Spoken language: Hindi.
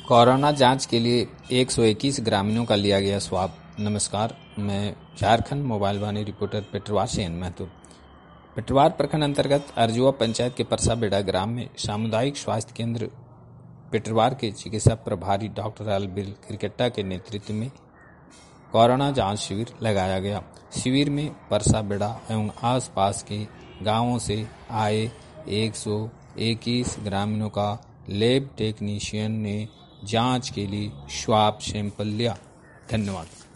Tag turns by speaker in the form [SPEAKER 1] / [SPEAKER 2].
[SPEAKER 1] कोरोना जांच के लिए 121 ग्रामीणों का लिया गया स्वाब। नमस्कार, मैं झारखंड मोबाइल वाणी रिपोर्टर पेटरवार से महतो। पेटरवार प्रखंड अंतर्गत अर्जुआ पंचायत के परसाबेड़ा ग्राम में सामुदायिक स्वास्थ्य केंद्र पेटरवार के चिकित्सा प्रभारी डॉक्टर अलबिल क्रिकेटा के नेतृत्व में कोरोना जांच शिविर लगाया गया। शिविर में परसाबेड़ा एवं आसपास के गांवों से आए 121 ग्रामीणों का लैब टेक्नीशियन ने जांच के लिए स्वाब सैंपल लिया। धन्यवाद।